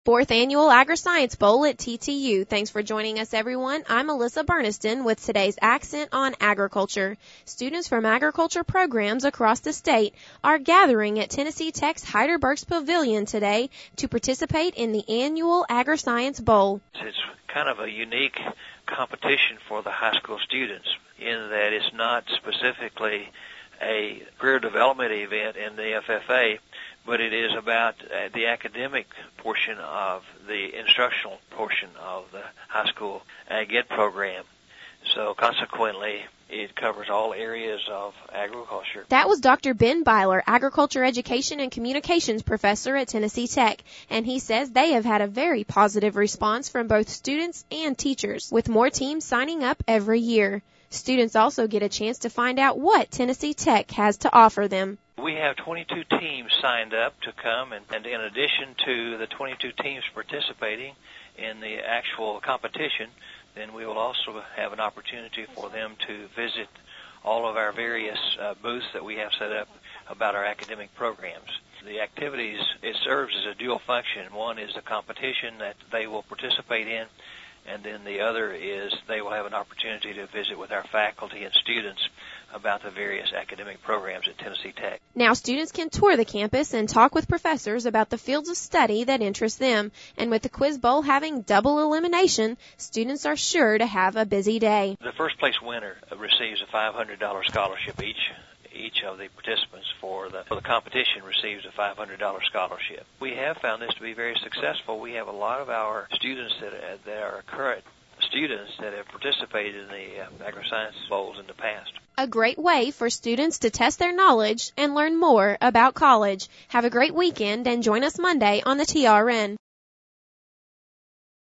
Fourth Annual Agri-Science Bowl at TTU. Thanks for joining us, everyone. I'm Alyssa Burniston with today's accent on agriculture. Students from agriculture programs across the state are gathering at Tennessee Tech's Heidelberg's Pavilion today to participate in the annual Agri-Science Bowl. It's kind of a unique competition for the high school students in that it's not specifically a career development event in the FFA, but it is about the academic portion of the instructional portion of the high school Ag Ed program. So consequently, it covers all areas of agriculture. That was Dr. Ben Byler, Agriculture Education and Communications Professor at Tennessee Tech, and he says they have had a very positive response from both students and teachers, with more teams signing up every year. Students also get a chance to find out what Tennessee Tech has to offer them. We have 22 teams signed up to come, and in addition to the 22 teams participating in the actual competition, then we will also have an opportunity for them to visit all of our various booths that we have set up about our academic programs. The activities, it serves as a dual function. One is the competition that they will participate in, and then the other is they will have an opportunity to visit with our faculty and students about the various academic programs at Tennessee Tech. Now students can tour the campus and talk with professors about the fields of study that interest them. And with the Quiz Bowl having double elimination, students are sure to have a busy day. The first place winner receives a $500 scholarship. Each of the participants for the competition receives a $500 scholarship. We have found this to be very successful. We have a lot of our students that are current students that have participated in the Agri-Science Bowls in the past. A great way for students to test their knowledge and learn more about college. Have a great weekend and join us Monday on the TRN.